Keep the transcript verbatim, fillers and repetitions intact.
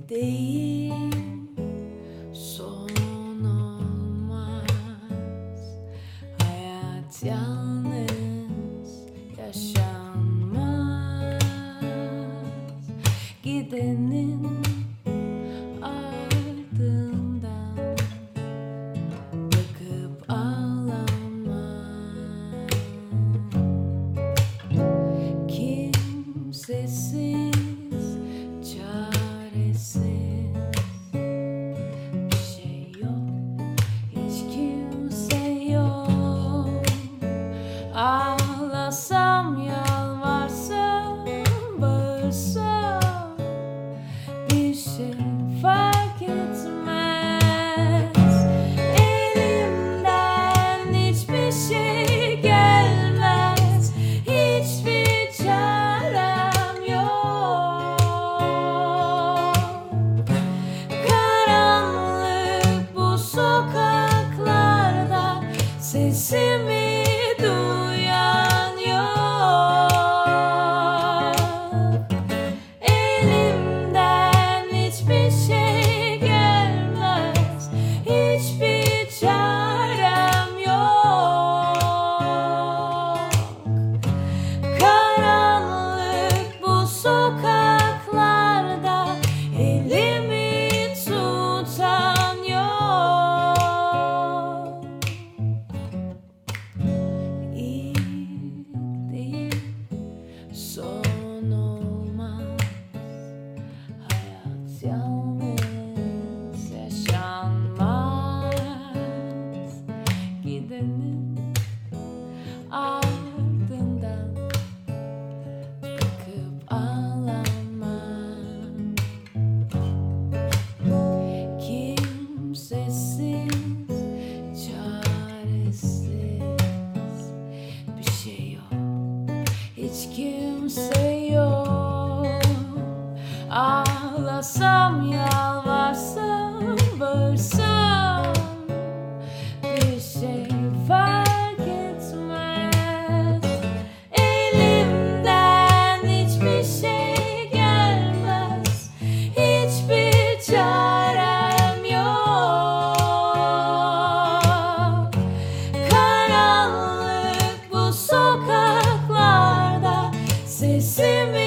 değil, son olmaz. Hayat yalnız yaşanmaz. Gidenin ardından bakıp ağlama. Kimsesiz, çaresiz, bir şey yok, hiç kimse yok. Ağlasam, yalvarsam, bağırsam, bir şey fark etmez. Elimden hiçbir şey gelmez, hiçbir çarem yok. Karanlık bu sokaklarda, sesimi duyan yok. Elimden hiçbir şey gelmez, hiçbir çarem yok. Karanlık bu sokaklarda, elimi tutan yok. İlk değil, son olmaz. Hayat yalnız yaşanmaz. Gidenin ardından bakıp ağlama. Kimsesiz, çaresiz, bir şey yok, hiç kimse yok. Ağlasam, yalvarsam, bağırsam, bir şey fark etmez. Elimden hiçbir şey gelmez, hiçbir çarem yok. Karanlık bu sokaklarda, sesimi